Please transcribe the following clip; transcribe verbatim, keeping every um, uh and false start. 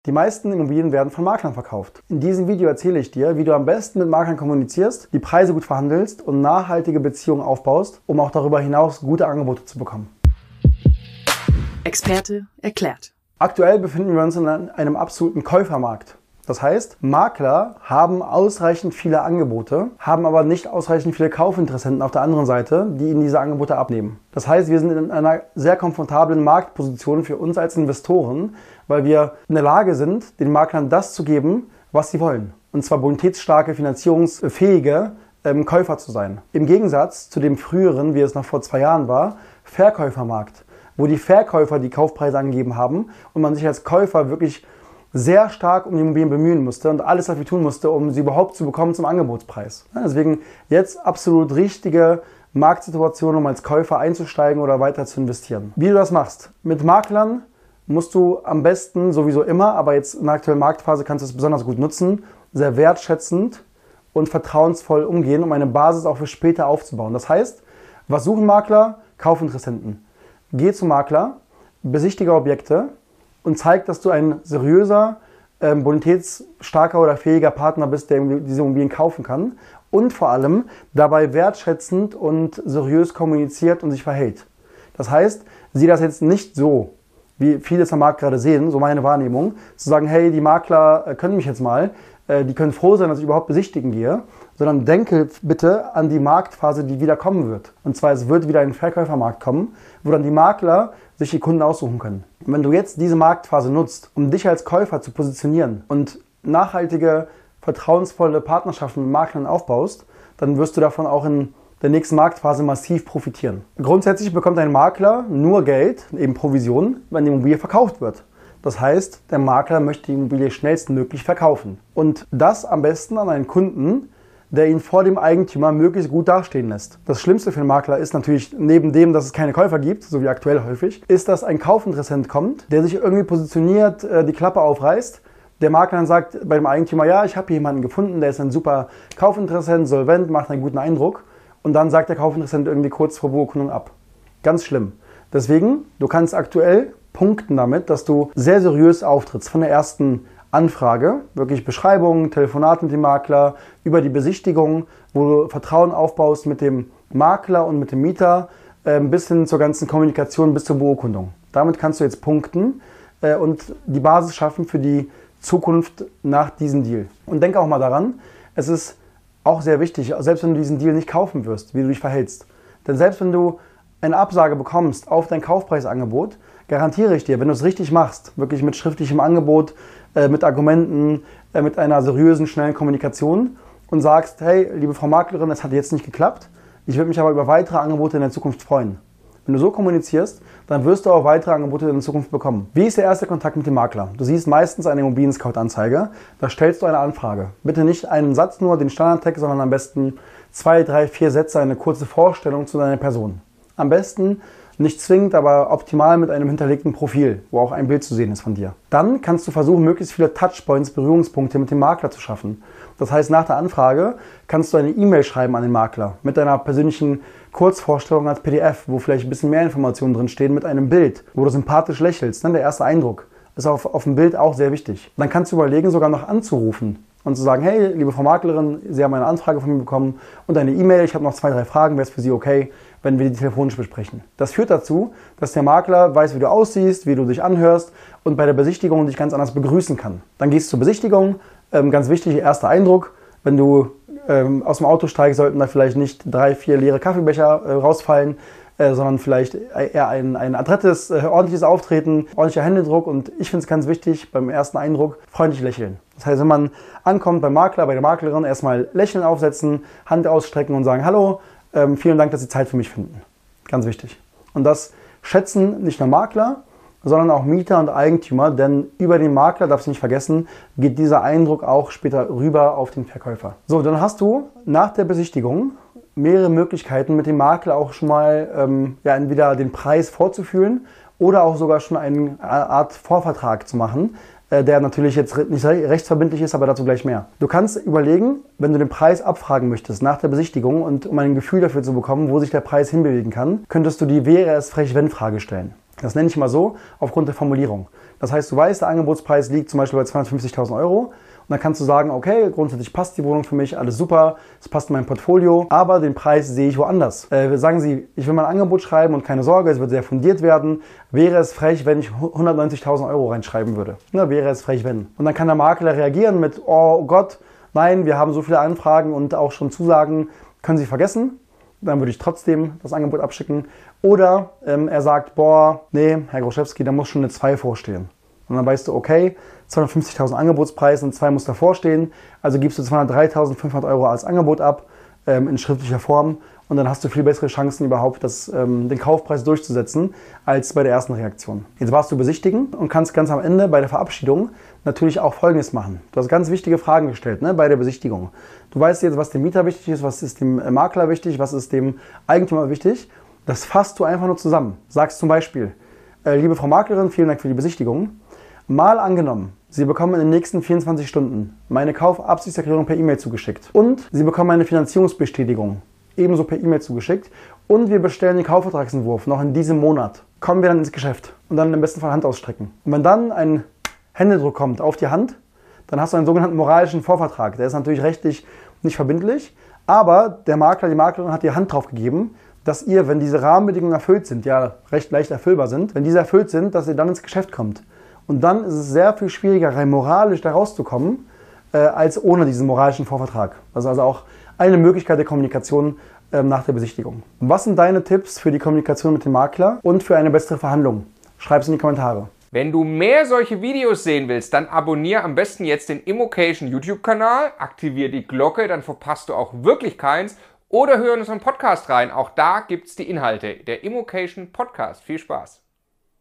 Die meisten Immobilien werden von Maklern verkauft. In diesem Video erzähle ich dir, wie du am besten mit Maklern kommunizierst, die Preise gut verhandelst und nachhaltige Beziehungen aufbaust, um auch darüber hinaus gute Angebote zu bekommen. Experte erklärt. Aktuell befinden wir uns in einem absoluten Käufermarkt. Das heißt, Makler haben ausreichend viele Angebote, haben aber nicht ausreichend viele Kaufinteressenten auf der anderen Seite, die ihnen diese Angebote abnehmen. Das heißt, wir sind in einer sehr komfortablen Marktposition für uns als Investoren, weil wir in der Lage sind, den Maklern das zu geben, was sie wollen. Und zwar bonitätsstarke, finanzierungsfähige ähm, Käufer zu sein. Im Gegensatz zu dem früheren, wie es noch vor zwei Jahren war, Verkäufermarkt, wo die Verkäufer die Kaufpreise angegeben haben und man sich als Käufer wirklich sehr stark um die Immobilien bemühen musste und alles dafür tun musste, um sie überhaupt zu bekommen zum Angebotspreis. Deswegen jetzt absolut richtige Marktsituation, um als Käufer einzusteigen oder weiter zu investieren. Wie du das machst? Mit Maklern musst du am besten sowieso immer, aber jetzt in der aktuellen Marktphase kannst du es besonders gut nutzen, sehr wertschätzend und vertrauensvoll umgehen, um eine Basis auch für später aufzubauen. Das heißt, was suchen Makler? Kaufinteressenten. Geh zum Makler, besichtige Objekte und zeig, dass du ein seriöser, ähm, bonitätsstarker oder fähiger Partner bist, der diese Immobilien kaufen kann und vor allem dabei wertschätzend und seriös kommuniziert und sich verhält. Das heißt, sieh das jetzt nicht so, wie viele es am Markt gerade sehen, so meine Wahrnehmung, zu sagen, hey, die Makler können mich jetzt mal, äh, die können froh sein, dass ich überhaupt besichtigen gehe, sondern denke bitte an die Marktphase, die wieder kommen wird. Und zwar, es wird wieder ein Verkäufermarkt kommen, wo dann die Makler sich die Kunden aussuchen können. Und wenn du jetzt diese Marktphase nutzt, um dich als Käufer zu positionieren und nachhaltige, vertrauensvolle Partnerschaften mit Maklern aufbaust, dann wirst du davon auch in der nächsten Marktphase massiv profitieren. Grundsätzlich bekommt ein Makler nur Geld, eben Provision, wenn die Immobilie verkauft wird. Das heißt, der Makler möchte die Immobilie schnellstmöglich verkaufen. Und das am besten an einen Kunden, der ihn vor dem Eigentümer möglichst gut dastehen lässt. Das Schlimmste für den Makler ist natürlich, neben dem, dass es keine Käufer gibt, so wie aktuell häufig, ist, dass ein Kaufinteressent kommt, der sich irgendwie positioniert, die Klappe aufreißt. Der Makler dann sagt bei dem Eigentümer, ja, ich habe hier jemanden gefunden, der ist ein super Kaufinteressent, solvent, macht einen guten Eindruck. Und dann sagt der Kaufinteressent irgendwie kurz vor Beurkundung ab. Ganz schlimm. Deswegen, du kannst aktuell punkten damit, dass du sehr seriös auftrittst. Von der ersten Anfrage, wirklich Beschreibung, Telefonat mit dem Makler, über die Besichtigung, wo du Vertrauen aufbaust mit dem Makler und mit dem Mieter, äh, bis hin zur ganzen Kommunikation, bis zur Beurkundung. Damit kannst du jetzt punkten äh, und die Basis schaffen für die Zukunft nach diesem Deal. Und denke auch mal daran, es ist auch sehr wichtig, selbst wenn du diesen Deal nicht kaufen wirst, wie du dich verhältst. Denn selbst wenn du eine Absage bekommst auf dein Kaufpreisangebot, garantiere ich dir, wenn du es richtig machst, wirklich mit schriftlichem Angebot, äh, mit Argumenten, äh, mit einer seriösen, schnellen Kommunikation und sagst, hey, liebe Frau Maklerin, es hat jetzt nicht geklappt, ich würde mich aber über weitere Angebote in der Zukunft freuen. Wenn du so kommunizierst, dann wirst du auch weitere Angebote in der Zukunft bekommen. Wie ist der erste Kontakt mit dem Makler? Du siehst meistens eine Immobilien-Scout-Anzeige, da stellst du eine Anfrage. Bitte nicht einen Satz nur, den Standardtext, sondern am besten zwei, drei, vier Sätze, eine kurze Vorstellung zu deiner Person. Am besten nicht zwingend, aber optimal mit einem hinterlegten Profil, wo auch ein Bild zu sehen ist von dir. Dann kannst du versuchen, möglichst viele Touchpoints, Berührungspunkte mit dem Makler zu schaffen. Das heißt, nach der Anfrage kannst du eine E-Mail schreiben an den Makler mit deiner persönlichen Kurzvorstellung als P D F, wo vielleicht ein bisschen mehr Informationen drin stehen, mit einem Bild, wo du sympathisch lächelst. Der erste Eindruck ist auf, auf dem Bild auch sehr wichtig. Dann kannst du überlegen, sogar noch anzurufen und zu sagen, hey, liebe Frau Maklerin, Sie haben eine Anfrage von mir bekommen und eine E-Mail, ich habe noch zwei, drei Fragen, wäre es für Sie okay, wenn wir die telefonisch besprechen. Das führt dazu, dass der Makler weiß, wie du aussiehst, wie du dich anhörst und bei der Besichtigung dich ganz anders begrüßen kann. Dann gehst du zur Besichtigung, ähm, ganz wichtig, erster Eindruck, wenn du ähm, aus dem Auto steigst, sollten da vielleicht nicht drei, vier leere Kaffeebecher äh, rausfallen, äh, sondern vielleicht eher ein, ein adrettes, äh, ordentliches Auftreten, ordentlicher Händedruck und ich finde es ganz wichtig, beim ersten Eindruck freundlich lächeln. Das heißt, wenn man ankommt beim Makler, bei der Maklerin, erstmal Lächeln aufsetzen, Hand ausstrecken und sagen, hallo, ähm, vielen Dank, dass Sie Zeit für mich finden. Ganz wichtig. Und das schätzen nicht nur Makler, sondern auch Mieter und Eigentümer, denn über den Makler, darfst du nicht vergessen, geht dieser Eindruck auch später rüber auf den Verkäufer. So, dann hast du nach der Besichtigung mehrere Möglichkeiten, mit dem Makler auch schon mal ähm, ja, entweder den Preis vorzufühlen oder auch sogar schon eine Art Vorvertrag zu machen, äh, der natürlich jetzt nicht rechtsverbindlich ist, aber dazu gleich mehr. Du kannst überlegen, wenn du den Preis abfragen möchtest nach der Besichtigung und um ein Gefühl dafür zu bekommen, wo sich der Preis hinbewegen kann, könntest du die wäre es frech wenn Frage stellen. Das nenne ich mal so, aufgrund der Formulierung. Das heißt, du weißt, der Angebotspreis liegt zum Beispiel bei zweihundertfünfzigtausend Euro. Und dann kannst du sagen, okay, grundsätzlich passt die Wohnung für mich, alles super, es passt in mein Portfolio, aber den Preis sehe ich woanders. Äh, sagen Sie, ich will mal ein Angebot schreiben und keine Sorge, es wird sehr fundiert werden. Wäre es frech, wenn ich hundertneunzigtausend Euro reinschreiben würde? Na, wäre es frech, wenn. Und dann kann der Makler reagieren mit, oh Gott, nein, wir haben so viele Anfragen und auch schon Zusagen, können Sie vergessen. Dann würde ich trotzdem das Angebot abschicken. Oder ähm, er sagt, boah, nee, Herr Groschewski, da muss schon eine zwei vorstehen. Und dann weißt du, okay, zweihundertfünfzigtausend Angebotspreis und zwei muss davor stehen. Also gibst du zweihundertdreitausendfünfhundert Euro als Angebot ab ähm, in schriftlicher Form. Und dann hast du viel bessere Chancen überhaupt, das, ähm, den Kaufpreis durchzusetzen, als bei der ersten Reaktion. Jetzt warst du besichtigen und kannst ganz am Ende bei der Verabschiedung natürlich auch Folgendes machen. Du hast ganz wichtige Fragen gestellt, ne, bei der Besichtigung. Du weißt jetzt, was dem Mieter wichtig ist, was ist dem Makler wichtig, was ist dem Eigentümer wichtig. Das fasst du einfach nur zusammen. Sagst zum Beispiel, äh, liebe Frau Maklerin, vielen Dank für die Besichtigung. Mal angenommen, Sie bekommen in den nächsten vierundzwanzig Stunden meine Kaufabsichtserklärung per E-Mail zugeschickt und Sie bekommen eine Finanzierungsbestätigung ebenso per E-Mail zugeschickt und wir bestellen den Kaufvertragsentwurf noch in diesem Monat. Kommen wir dann ins Geschäft und dann im besten Fall Hand ausstrecken. Und wenn dann ein Händedruck kommt auf die Hand, dann hast du einen sogenannten moralischen Vorvertrag. Der ist natürlich rechtlich nicht verbindlich, aber der Makler, die Maklerin hat die Hand drauf gegeben, dass ihr, wenn diese Rahmenbedingungen erfüllt sind, ja recht leicht erfüllbar sind, wenn diese erfüllt sind, dass ihr dann ins Geschäft kommt. Und dann ist es sehr viel schwieriger, rein moralisch da rauszukommen, äh, als ohne diesen moralischen Vorvertrag. Das ist also auch eine Möglichkeit der Kommunikation äh, nach der Besichtigung. Und was sind deine Tipps für die Kommunikation mit dem Makler und für eine bessere Verhandlung? Schreib es in die Kommentare. Wenn du mehr solche Videos sehen willst, dann abonniere am besten jetzt den Immocation YouTube-Kanal, aktiviere die Glocke, dann verpasst du auch wirklich keins. Oder hör in unseren Podcast rein, auch da gibt es die Inhalte. Der Immocation Podcast. Viel Spaß!